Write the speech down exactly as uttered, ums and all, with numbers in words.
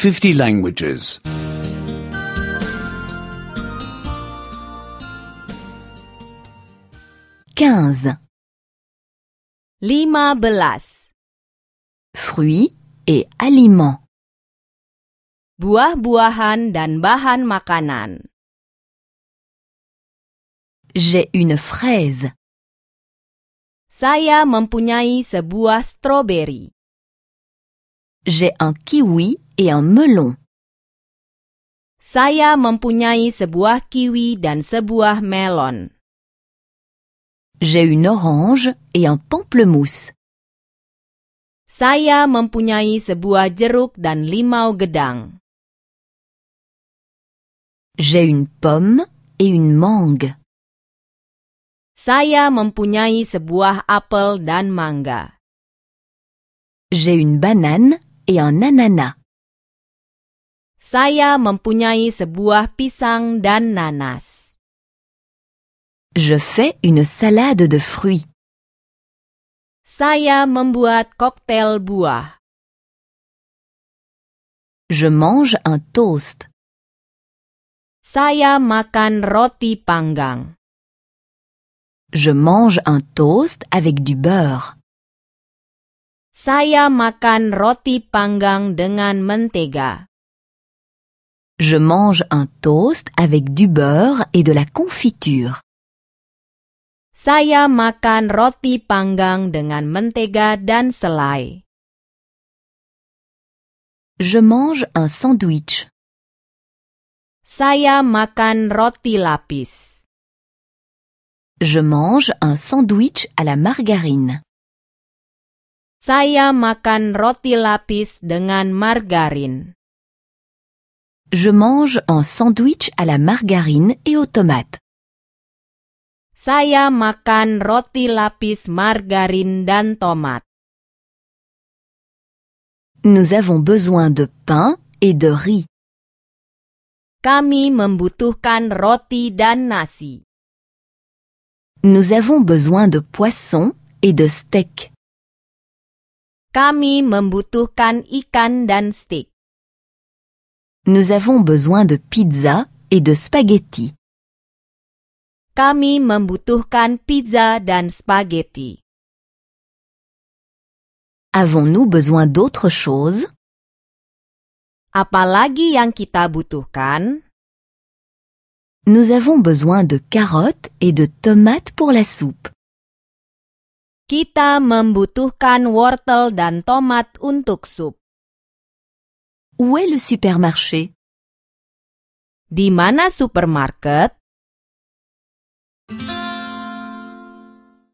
fifty languages. quinze. lima belas. Fruits et aliments. Buah-buahan dan bahan makanan. J'ai une fraise. Saya mempunyai sebuah stroberi. J'ai un kiwi et un melon. Saya mempunyai sebuah kiwi dan sebuah melon. J'ai une orange et un pamplemousse. Saya mempunyai sebuah jeruk dan limau gedang. J'ai une pomme et une mangue. Saya mempunyai sebuah apel dan mangga. J'ai une banane et un ananas. Saya mempunyai sebuah pisang dan nanas. Je fais une salade de fruits. Saya membuat koktail buah. Je mange un toast. Saya makan roti panggang. Je mange un toast avec du beurre. Saya makan roti panggang dengan mentega. Je mange un toast avec du beurre et de la confiture. Saya makan roti panggang dengan mentega dan selai. Je mange un sandwich. Saya makan roti lapis. Je mange un sandwich à la margarine. Saya makan roti lapis dengan margarin. Je mange un sandwich à la margarine et aux tomates. Saya makan roti lapis margarin dan tomat. Nous avons besoin de pain et de riz. Kami membutuhkan roti dan nasi. Nous avons besoin de poisson et de steak. Kami membutuhkan ikan dan steak. Nous avons besoin de pizza et de spaghetti. Kami membutuhkan pizza dan spaghetti. Avons-nous besoin d'autre chose? Apalagi yang kita butuhkan? Nous avons besoin de carottes et de tomates pour la soupe. Kita membutuhkan wortel dan tomat untuk sup. Où est le supermarché? Di mana supermarket?